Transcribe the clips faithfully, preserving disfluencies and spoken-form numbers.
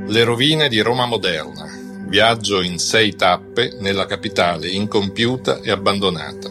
Le rovine di Roma moderna. Viaggio in sei tappe nella capitale incompiuta e abbandonata.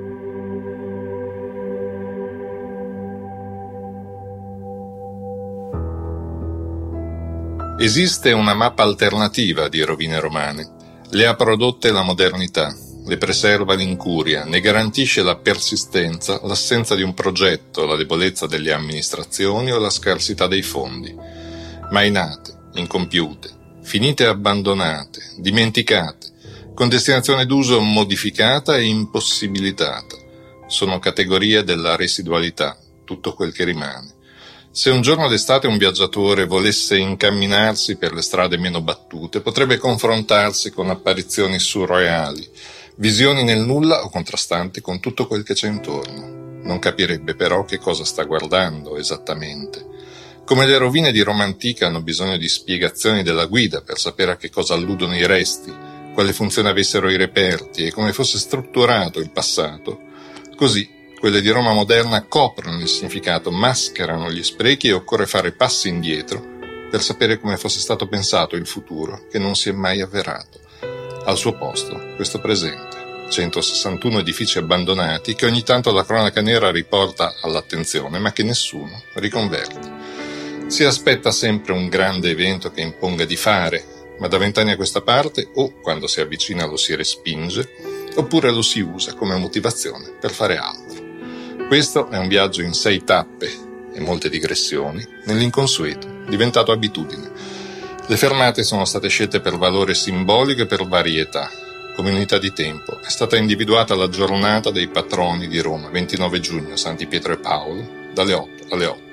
Esiste una mappa alternativa di rovine romane. Le ha prodotte la modernità, le preserva l'incuria, ne garantisce la persistenza, l'assenza di un progetto, la debolezza delle amministrazioni o la scarsità dei fondi. Mai nate, incompiute, finite abbandonate, dimenticate, con destinazione d'uso modificata e impossibilitata. Sono categorie della residualità, tutto quel che rimane. Se un giorno d'estate un viaggiatore volesse incamminarsi per le strade meno battute, potrebbe confrontarsi con apparizioni surreali, visioni nel nulla o contrastanti con tutto quel che c'è intorno. Non capirebbe però che cosa sta guardando esattamente. Come le rovine di Roma antica hanno bisogno di spiegazioni della guida per sapere a che cosa alludono i resti, quale funzione avessero i reperti e come fosse strutturato il passato, così quelle di Roma moderna coprono il significato, mascherano gli sprechi e occorre fare passi indietro per sapere come fosse stato pensato il futuro che non si è mai avverato. Al suo posto, questo presente, centosessantuno edifici abbandonati che ogni tanto la cronaca nera riporta all'attenzione, ma che nessuno riconverte. Si aspetta sempre un grande evento che imponga di fare, ma da vent'anni a questa parte o quando si avvicina lo si respinge, oppure lo si usa come motivazione per fare altro. Questo è un viaggio in sei tappe e molte digressioni nell'inconsueto, diventato abitudine. Le fermate sono state scelte per valore simbolico e per varietà. Come unità di tempo è stata individuata la giornata dei patroni di Roma, ventinove giugno, Santi Pietro e Paolo, dalle otto alle otto.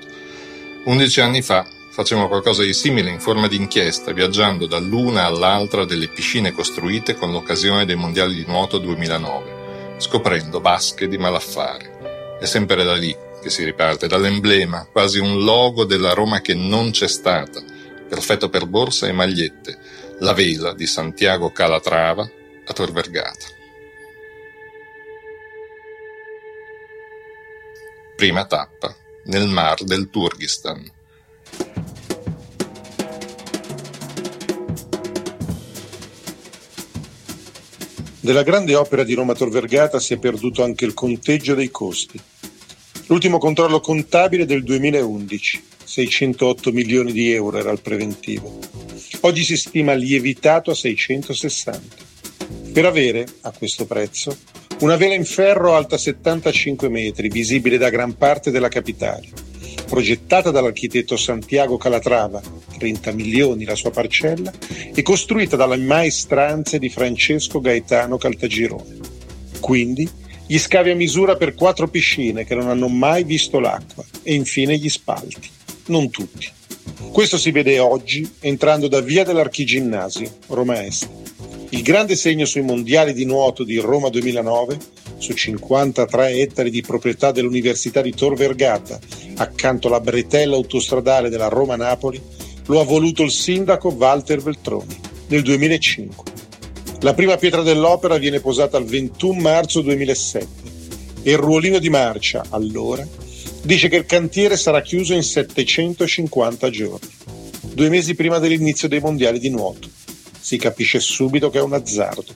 Undici anni fa facevamo qualcosa di simile in forma di inchiesta, viaggiando dall'una all'altra delle piscine costruite con l'occasione dei mondiali di nuoto duemilanove, scoprendo vasche di malaffare. È sempre da lì che si riparte, dall'emblema, quasi un logo della Roma che non c'è stata, perfetto per borsa e magliette, la vela di Santiago Calatrava a Tor Vergata. Prima tappa, nel Mar del Turkistan. Della grande opera di Roma Tor Vergata si è perduto anche il conteggio dei costi. L'ultimo controllo contabile del duemilaundici, seicentootto milioni di euro era il preventivo. Oggi si stima lievitato a seicentosessanta. Per avere, a questo prezzo, una vela in ferro alta settantacinque metri, visibile da gran parte della capitale, progettata dall'architetto Santiago Calatrava, trenta milioni la sua parcella, e costruita dalle maestranze di Francesco Gaetano Caltagirone. Quindi gli scavi a misura per quattro piscine che non hanno mai visto l'acqua e infine gli spalti. Non tutti. Questo si vede oggi entrando da via dell'Archiginnasio, Roma Est. Il grande segno sui mondiali di nuoto di Roma duemilanove, su cinquantatré ettari di proprietà dell'Università di Tor Vergata, accanto alla bretella autostradale della Roma-Napoli, lo ha voluto il sindaco Walter Veltroni nel duemilacinque. La prima pietra dell'opera viene posata il ventuno marzo duemilasette e il ruolino di marcia, allora, dice che il cantiere sarà chiuso in settecentocinquanta giorni, due mesi prima dell'inizio dei mondiali di nuoto. Si capisce subito che è un azzardo.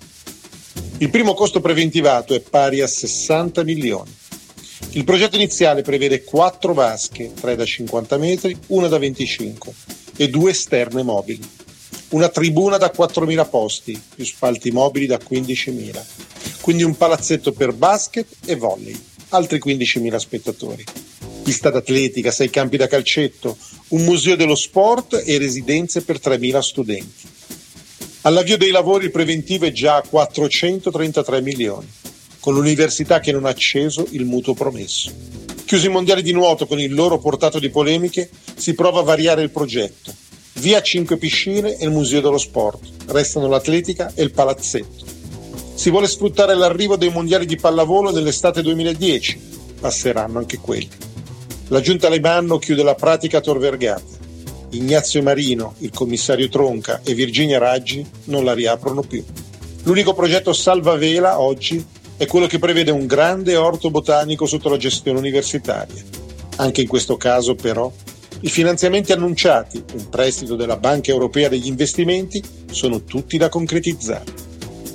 Il primo costo preventivato è pari a sessanta milioni. Il progetto iniziale prevede quattro vasche, tre da cinquanta metri, una da venticinque e due esterne mobili. Una tribuna da quattromila posti, più spalti mobili da quindicimila. Quindi un palazzetto per basket e volley, altri quindicimila spettatori. Pista d'atletica, sei campi da calcetto, un museo dello sport e residenze per tremila studenti. All'avvio dei lavori il preventivo è già a quattrocentotrentatré milioni, con l'università che non ha acceso il mutuo promesso. Chiusi i mondiali di nuoto con il loro portato di polemiche, si prova a variare il progetto. Via cinque piscine e il museo dello sport, restano l'atletica e il palazzetto. Si vuole sfruttare l'arrivo dei mondiali di pallavolo nell'estate duemiladieci, passeranno anche quelli. La giunta Alemanno chiude la pratica a Tor Vergata. Ignazio Marino, il commissario Tronca e Virginia Raggi non la riaprono più. L'unico progetto salvavela oggi è quello che prevede un grande orto botanico sotto la gestione universitaria. Anche in questo caso, però, I finanziamenti annunciati, un prestito della Banca Europea degli Investimenti, sono tutti da concretizzare.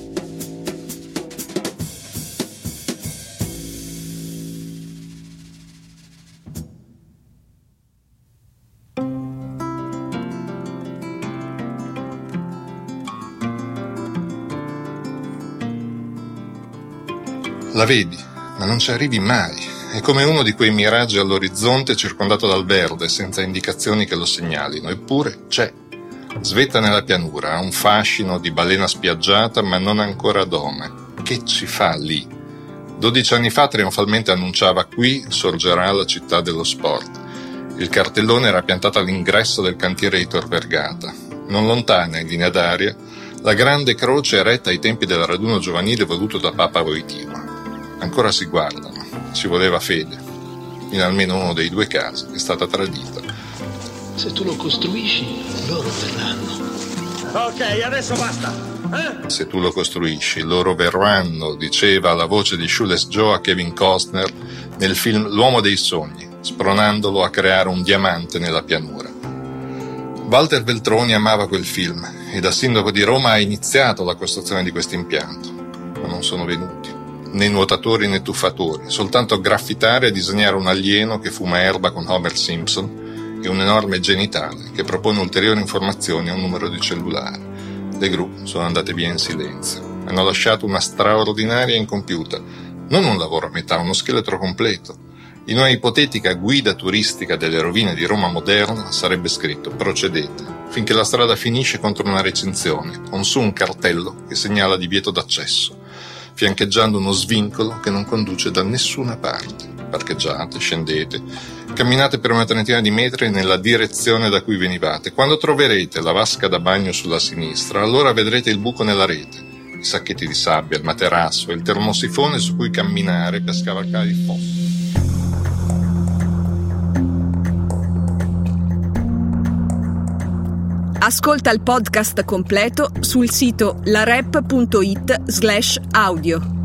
La vedi, ma non ci arrivi mai. È come uno di quei miraggi all'orizzonte circondato dal verde, senza indicazioni che lo segnalino. Eppure c'è. Svetta nella pianura, ha un fascino di balena spiaggiata, ma non ancora dome. Che ci fa lì? Dodici anni fa trionfalmente annunciava: qui sorgerà la città dello sport. Il cartellone era piantato all'ingresso del cantiere di Tor Vergata. Non lontana, in linea d'aria, la grande croce eretta ai tempi del raduno giovanile voluto da Papa Wojtyła. Ancora si guardano, ci voleva fede. In almeno uno dei due casi è stata tradita. Se tu lo costruisci, loro verranno. Ok, adesso basta. Eh? Se tu lo costruisci, loro verranno, diceva la voce di Shoeless Joe a Kevin Costner nel film L'uomo dei sogni, spronandolo a creare un diamante nella pianura. Walter Veltroni amava quel film e da sindaco di Roma ha iniziato la costruzione di questo impianto, ma non sono venuti. Né nuotatori né tuffatori, soltanto graffitare e disegnare un alieno che fuma erba con Homer Simpson e un enorme genitale che propone ulteriori informazioni a un numero di cellulare. Le gru sono andate via in silenzio. Hanno lasciato una straordinaria incompiuta, non un lavoro a metà, uno scheletro completo. In una ipotetica guida turistica delle rovine di Roma moderna sarebbe scritto: procedete, finché la strada finisce contro una recinzione, con su un cartello che segnala divieto d'accesso, fiancheggiando uno svincolo che non conduce da nessuna parte. Parcheggiate, scendete, camminate per una trentina di metri nella direzione da cui venivate. Quando troverete la vasca da bagno sulla sinistra, allora vedrete il buco nella rete, i sacchetti di sabbia, il materasso e il termosifone su cui camminare per scavalcare il fosso. Ascolta il podcast completo sul sito larep punto it slash audio.